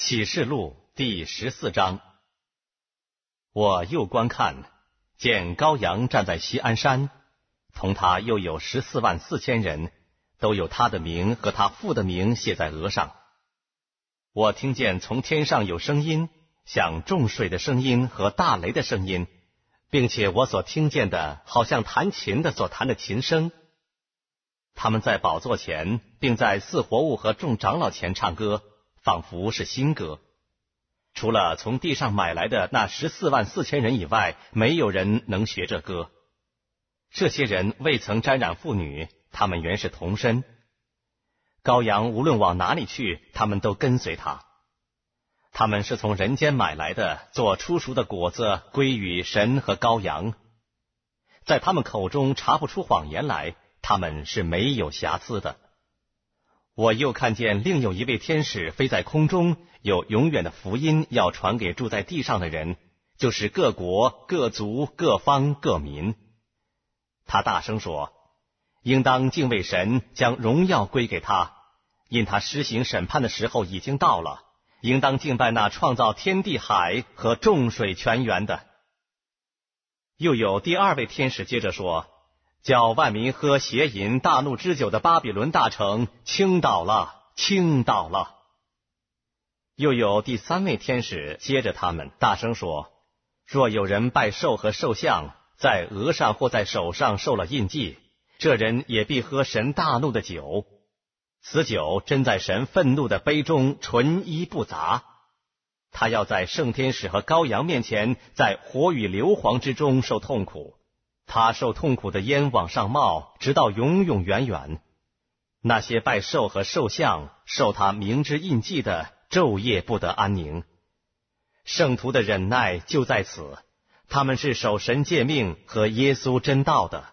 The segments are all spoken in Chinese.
启示录第14章。我又观看，见羔羊站在锡安山，同他又有144000人，都有他的名和他父的名写在额上。我听见从天上有声音，像众水的声音和大雷的声音，并且我所听见的好像弹琴的所弹的琴声。他们在宝座前，并在四活物和众长老前唱歌，仿佛是新歌。除了从地上买来的那144000人以外，没有人能学这歌。这些人未曾沾染妇女，他们原是童身。羔羊无论往哪里去，他们都跟随他。他们是从人间买来的，做初熟的果子归于神和羔羊。在他们口中查不出谎言来，他们是没有瑕疵的。我又看见另有一位天使飞在空中，有永远的福音要传给住在地上的人，就是各国、各族、各方、各民。他大声说，应当敬畏神，将荣耀归给他，因他施行审判的时候已经到了，应当敬拜那创造天地海和众水泉源的。又有第二位天使接着说，叫万民喝邪淫大怒之酒的巴比伦大城倾倒了，倾倒了。又有第三位天使接着他们大声说，若有人拜兽和兽像，在额上或在手上受了印记，这人也必喝神大怒的酒。此酒真在神愤怒的杯中，纯一不杂。他要在圣天使和羔羊面前，在火与硫磺之中受痛苦。他受痛苦的烟往上冒，直到永永远远。那些拜兽和兽像，受他明之印记的，昼夜不得安宁。圣徒的忍耐就在此，他们是守神诫命和耶稣真道的。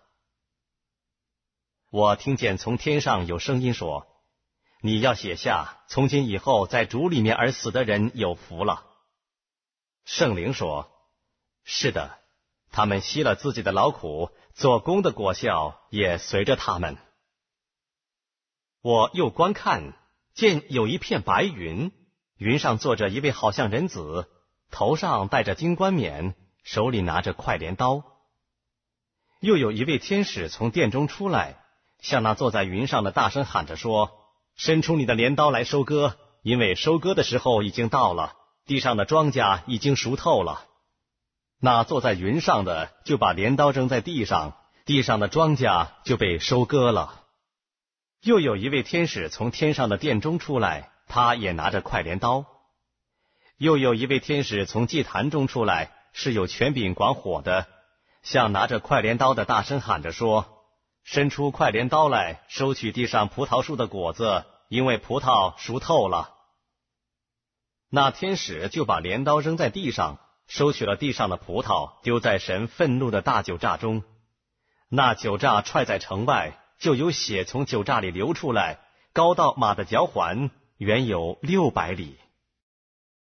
我听见从天上有声音说，你要写下，从今以后在主里面而死的人有福了。圣灵说，是的，他们息了自己的劳苦，做工的果效也随着他们。我又观看，见有一片白云，云上坐着一位好像人子，头上戴着金冠冕，手里拿着快镰刀。又有一位天使从殿中出来，向那坐在云上的大声喊着说，伸出你的镰刀来收割，因为收割的时候已经到了，地上的庄稼已经熟透了。那坐在云上的就把镰刀扔在地上，地上的庄稼就被收割了。又有一位天使从天上的殿中出来，他也拿着快镰刀。又有一位天使从祭坛中出来，是有权柄管火的，向拿着快镰刀的大声喊着说，伸出快镰刀来，收取地上葡萄树的果子，因为葡萄熟透了。那天使就把镰刀扔在地上，收取了地上的葡萄，丢在神愤怒的大酒榨中。那酒榨踹在城外，就有血从酒榨里流出来，高到马的脚环，远有600里。